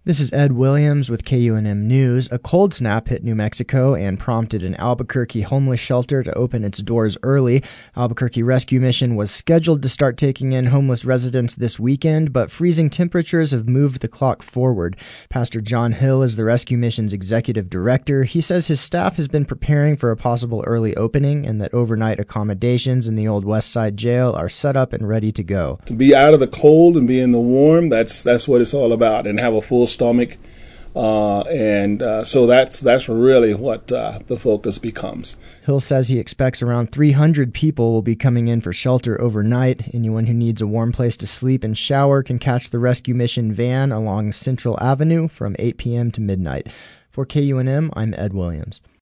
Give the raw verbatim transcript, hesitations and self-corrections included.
This is Ed Williams with K U N M News. A cold snap hit New Mexico and prompted an Albuquerque homeless shelter to open its doors early. Albuquerque Rescue Mission was scheduled to start taking in homeless residents this weekend, but freezing temperatures have moved the clock forward. Pastor John Hill is the Rescue Mission's executive director. He says his staff has been preparing for a possible early opening and that overnight accommodations in the old West Side Jail are set up and ready to go. To be out of the cold and be in the warm, that's that's what it's all about, and have a full stomach, uh, and uh, so that's that's really what uh, the focus becomes. Hill says he expects around three hundred people will be coming in for shelter overnight. Anyone who needs a warm place to sleep and shower can catch the Rescue Mission van along Central Avenue from eight p.m. to midnight. For K U N M, I'm Ed Williams.